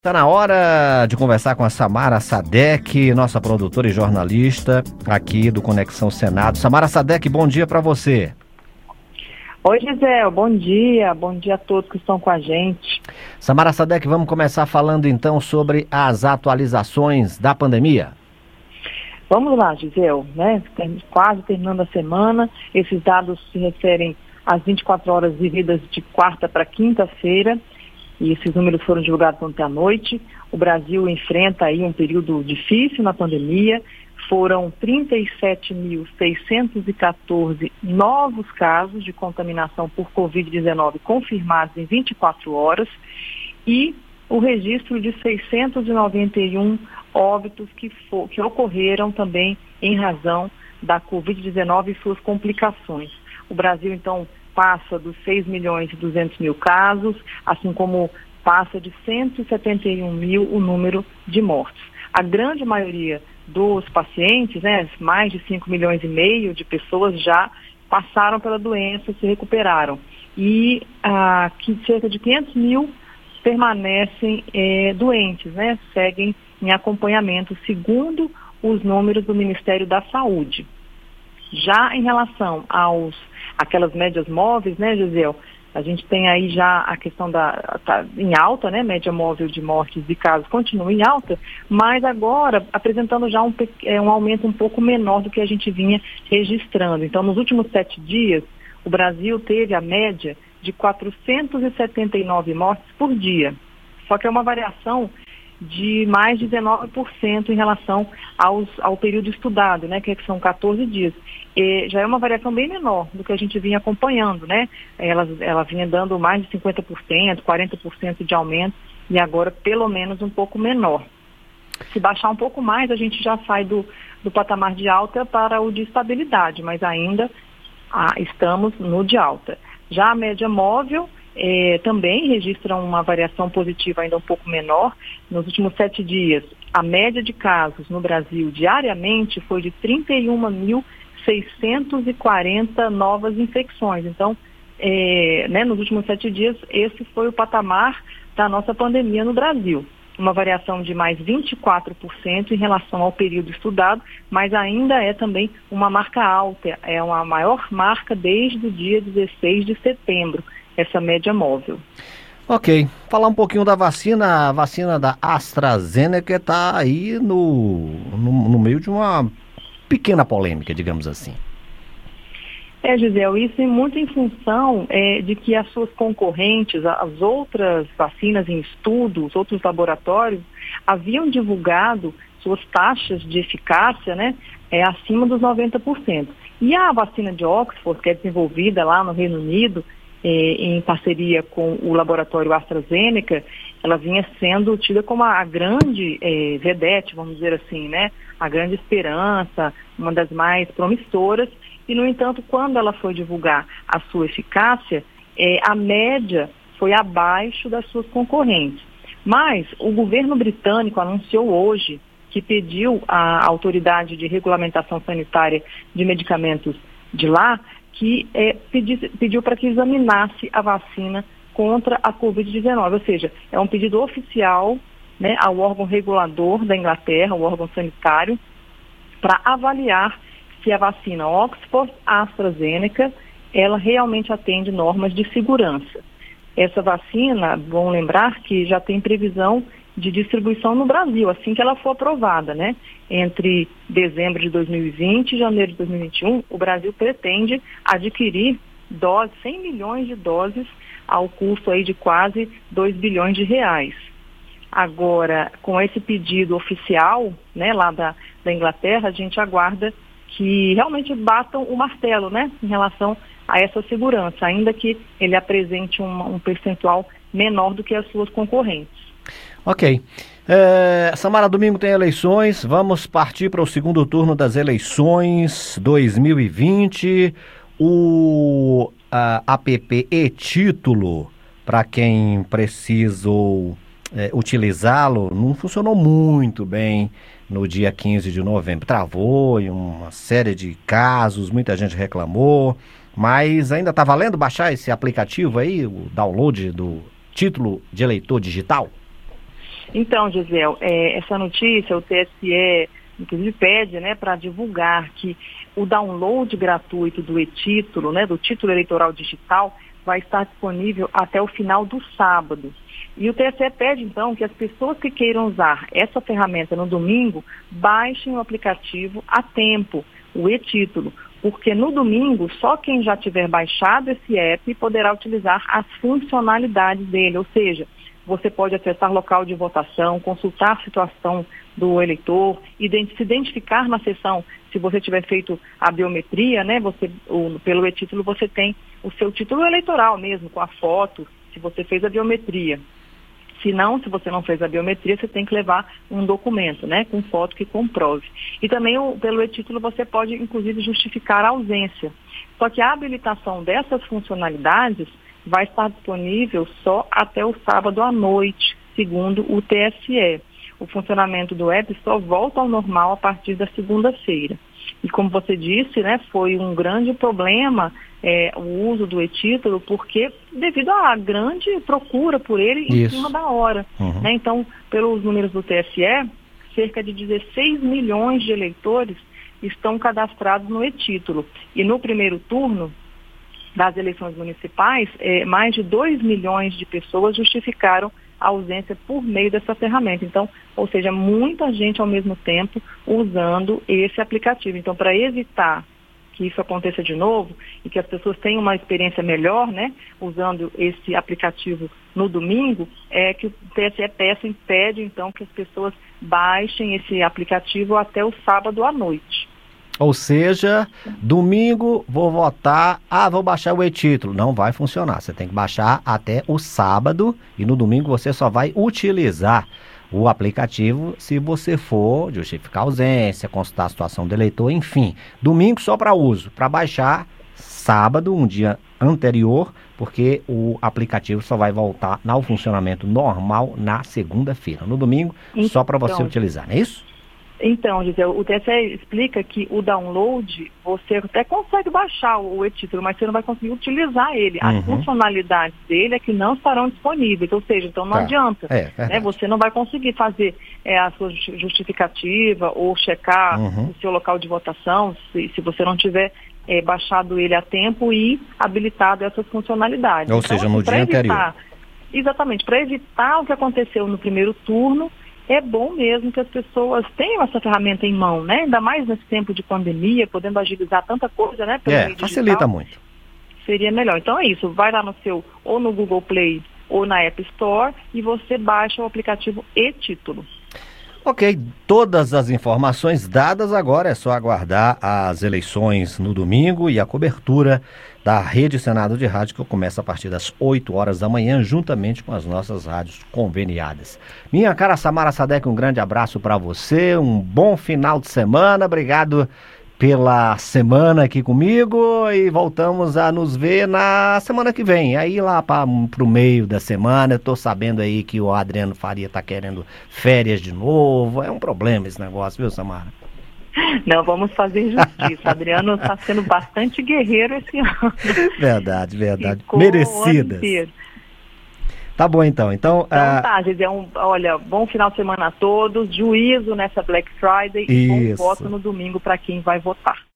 Está na hora de conversar com a Samara Saadek, nossa produtora e jornalista aqui do Conexão Senado. Samara Saadek, bom dia para você. Oi, Gisele, bom dia a todos que estão com a gente. Samara Saadek, vamos começar falando então sobre as atualizações da pandemia. Vamos lá, Gisele, né? Quase terminando a semana, esses dados se referem às 24 horas vividas de quarta para quinta-feira. E esses números foram divulgados ontem à noite. O Brasil enfrenta aí um período difícil na pandemia. Foram 37.614 novos casos de contaminação por Covid-19 confirmados em 24 horas e o registro de 691 óbitos que ocorreram também em razão da Covid-19 e suas complicações. O Brasil, então, passa dos 6.200.000 casos, assim como passa de 171 mil o número de mortos. A grande maioria dos pacientes, né, mais de 5,5 milhões de pessoas já passaram pela doença, se recuperaram. E cerca de 500 mil permanecem doentes, né, seguem em acompanhamento, segundo os números do Ministério da Saúde. Já em relação aquelas médias móveis, né, Gisele, a gente tem aí já a questão tá em alta, né, média móvel de mortes e casos continua em alta, mas agora apresentando já um aumento um pouco menor do que a gente vinha registrando. Então, nos últimos 7 dias, o Brasil teve a média de 479 mortes por dia, só que é uma variação de mais de 19% em relação ao período estudado, né, que são 14 dias. Já é uma variação bem menor do que a gente vinha acompanhando, né? Ela vinha dando mais de 50%, 40% de aumento e agora pelo menos um pouco menor. Se baixar um pouco mais, a gente já sai do patamar de alta para o de estabilidade, mas ainda estamos no de alta. Já a média móvel também registra uma variação positiva ainda um pouco menor. Nos últimos 7 dias, a média de casos no Brasil diariamente foi de 31.640 novas infecções. Então, nos últimos 7 dias, esse foi o patamar da nossa pandemia no Brasil. Uma variação de mais 24% em relação ao período estudado, mas ainda é também uma marca alta, é uma maior marca desde o dia 16 de setembro. Essa média móvel. Ok, falar um pouquinho da vacina. A vacina da AstraZeneca está aí no meio de uma pequena polêmica, digamos assim. Gisele, isso é muito em função de que as suas concorrentes, as outras vacinas em estudo, os outros laboratórios, haviam divulgado suas taxas de eficácia, né, acima dos 90%. E a vacina de Oxford, que é desenvolvida lá no Reino Unido, em parceria com o laboratório AstraZeneca, ela vinha sendo tida como a grande vedete, vamos dizer assim, né? A grande esperança, uma das mais promissoras. E, no entanto, quando ela foi divulgar a sua eficácia, a média foi abaixo das suas concorrentes. Mas o governo britânico anunciou hoje que pediu à autoridade de regulamentação sanitária de medicamentos de lá que pediu para que examinasse a vacina contra a Covid-19, ou seja, é um pedido oficial, né, ao órgão regulador da Inglaterra, o órgão sanitário, para avaliar se a vacina Oxford AstraZeneca, ela realmente atende normas de segurança. Essa vacina, vamos lembrar que já tem previsão de distribuição no Brasil, assim que ela for aprovada, né? Entre dezembro de 2020 e janeiro de 2021, o Brasil pretende adquirir 100 milhões de doses ao custo aí de quase 2 bilhões de reais. Agora, com esse pedido oficial, né, lá da Inglaterra, a gente aguarda que realmente batam o martelo, né, em relação a essa segurança, ainda que ele apresente um percentual menor do que as suas concorrentes. Ok. Samara, domingo tem eleições, vamos partir para o segundo turno das eleições 2020. O app e-Título, para quem precisou utilizá-lo, não funcionou muito bem no dia 15 de novembro. Travou em uma série de casos, muita gente reclamou, mas ainda está valendo baixar esse aplicativo aí, o download do Título de Eleitor Digital? Então, Gisele, essa notícia, o TSE, inclusive, pede, né, para divulgar que o download gratuito do e-título, né, do título eleitoral digital, vai estar disponível até o final do sábado. E o TSE pede, então, que as pessoas que queiram usar essa ferramenta no domingo baixem o aplicativo a tempo, o e-título, porque no domingo só quem já tiver baixado esse app poderá utilizar as funcionalidades dele, ou seja, você pode acessar local de votação, consultar a situação do eleitor, se identificar na sessão, se você tiver feito a biometria, né, pelo e-título você tem o seu título eleitoral mesmo, com a foto, se você fez a biometria. Se você não fez a biometria, você tem que levar um documento, né, com foto que comprove. E também pelo e-título você pode, inclusive, justificar a ausência. Só que a habilitação dessas funcionalidades vai estar disponível só até o sábado à noite, segundo o TSE. O funcionamento do app só volta ao normal a partir da segunda-feira. E como você disse, né, foi um grande problema o uso do e-título, porque devido à grande procura por ele em cima da hora. Uhum. Né? Então, pelos números do TSE, cerca de 16 milhões de eleitores estão cadastrados no e-título. E no primeiro turno das eleições municipais, mais de 2 milhões de pessoas justificaram a ausência por meio dessa ferramenta. Então, ou seja, muita gente ao mesmo tempo usando esse aplicativo. Então, para evitar que isso aconteça de novo e que as pessoas tenham uma experiência melhor, né, usando esse aplicativo no domingo, que o TSE pede, então, que as pessoas baixem esse aplicativo até o sábado à noite. Ou seja, domingo vou votar, vou baixar o e-título. Não vai funcionar, você tem que baixar até o sábado e no domingo você só vai utilizar o aplicativo se você for justificar ausência, consultar a situação do eleitor, enfim. Domingo só para uso, para baixar sábado, um dia anterior, porque o aplicativo só vai voltar ao funcionamento normal na segunda-feira. No domingo, só para você utilizar, não é isso? Então, Gisele, o TSE explica que o download, você até consegue baixar o e-título, mas você não vai conseguir utilizar ele. As funcionalidades dele é que não estarão disponíveis, ou seja, então não adianta. Né? Você não vai conseguir fazer a sua justificativa ou checar o seu local de votação, se você não tiver baixado ele a tempo e habilitado essas funcionalidades. Ou seja, no dia anterior. Exatamente, para evitar o que aconteceu no primeiro turno, é bom mesmo que as pessoas tenham essa ferramenta em mão, né? Ainda mais nesse tempo de pandemia, podendo agilizar tanta coisa, né? Pelo meio facilita digital, muito. Seria melhor. Então é isso, vai lá ou no Google Play ou na App Store e você baixa o aplicativo e-título. Ok, todas as informações dadas, agora é só aguardar as eleições no domingo e a cobertura da Rede Senado de Rádio, que começa a partir das 8 horas da manhã, juntamente com as nossas rádios conveniadas. Minha cara Samara Sadek, um grande abraço para você, um bom final de semana, obrigado pela semana aqui comigo e voltamos a nos ver na semana que vem. Aí lá pro meio da semana, eu tô sabendo aí que o Adriano Faria tá querendo férias de novo. É um problema esse negócio, viu, Samara? Não, vamos fazer justiça. Adriano está sendo bastante guerreiro esse ano. Verdade. Merecidas. Tá bom, então. Então tá, Gisele, olha, bom final de semana a todos, juízo nessa Black Friday e bom voto no domingo para quem vai votar.